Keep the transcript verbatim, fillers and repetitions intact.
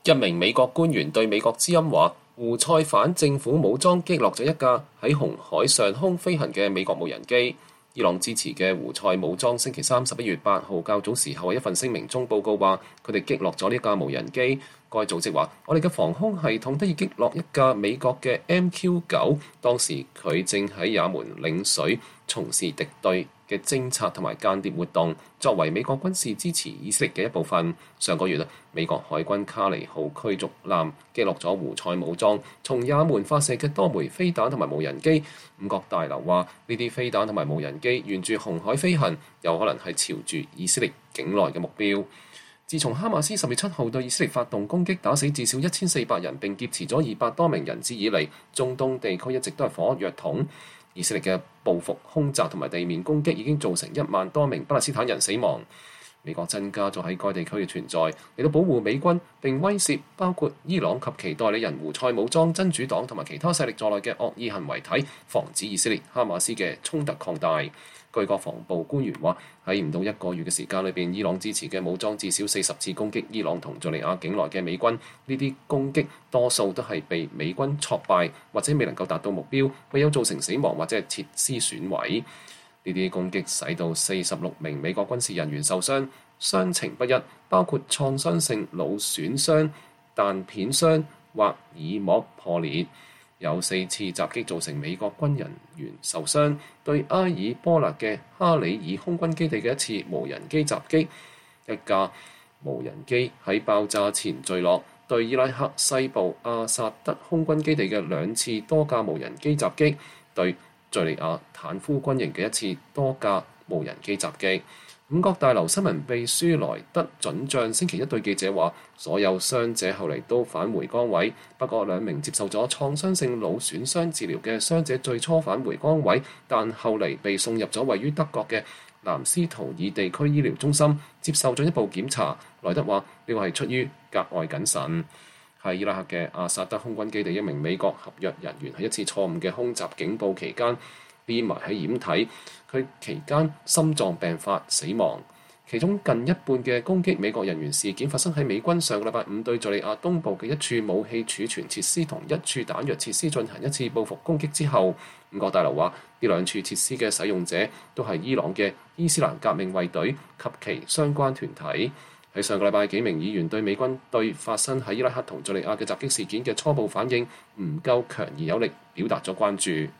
一名美國官員對美國之音話，胡塞反政府武裝擊落咗一架喺紅海上空飛行嘅美國無人機。伊朗支持嘅胡塞武裝星期三十一月八號較早時候喺一份聲明中報告話，佢哋擊落咗呢架無人機。該組織話，我哋嘅防空系統得以擊落一架美國嘅 M Q 九，當時佢正喺也門領水從事敵對嘅偵察同埋間諜活動，作為美國軍事支持以色列嘅一部分。上個月啊，美國海軍卡尼號驅逐艦擊落咗胡塞武裝從也門發射嘅多枚飛彈同埋無人機。五角大樓話，呢啲飛彈同埋無人機沿住紅海飛行，有可能係朝住以色列境內嘅目標。自從哈馬斯十月七號對以色列發動攻擊，打死至少一千四百人並劫持咗二百多名人質以嚟，中東地區一直都係火藥桶。以色列嘅報復空襲同埋地面攻擊已經造成一萬多名巴勒斯坦人死亡。美國增加咗喺該地區嘅存在，嚟到保護美軍並威懾包括伊朗及其代理人胡塞武裝、真主黨同埋其他勢力在內嘅惡意行為體，防止以色列哈馬斯嘅衝突擴大。據國防部官員話，喺唔到一個月嘅時間裏邊，伊朗支持嘅武裝至少四十次攻擊伊朗同敘利亞境內嘅美軍。呢啲攻擊多數都係被美軍挫敗或者未能夠達到目標，未有造成死亡或者係設施損毀。呢啲攻擊使到四十六名美國軍事人員受傷，傷情不一，包括創傷性腦損傷、彈片傷或耳膜破裂。有四次襲擊造成美國軍人員受傷，對埃爾波勒嘅哈里爾空軍基地嘅一次無人機襲擊，一架無人機喺爆炸前墜落，對伊拉克西部阿薩德空軍基地嘅兩次多架無人機襲擊，對敘利亞坦夫軍營嘅一次多架無人機襲擊。五角大樓新聞秘書萊德準將星期一對記者話，所有傷者後嚟都返回崗位，不過兩名接受咗創傷性腦損傷治療嘅傷者最初返回崗位，但後嚟被送入咗位於德國嘅南斯圖爾地區醫療中心，接受進一步檢查。萊德話呢個係出於格外謹慎。喺伊拉克嘅阿薩德空軍基地，一名美國合約人員喺一次錯誤嘅空襲警報期間匿埋喺掩體，佢期間心臟病發死亡。其中近一半嘅攻擊美國人員事件發生喺美軍上個禮拜五對敘利亞東部嘅一處武器儲存設施同一處彈藥設施進行一次報復攻擊之後。五角大樓話，呢兩處設施嘅使用者都係伊朗嘅伊斯蘭革命衛隊及其相關團體。喺上個禮拜，幾名議員對美軍對發生喺伊拉克同敘利亞嘅襲擊事件嘅初步反應唔夠強而有力，表達咗關注。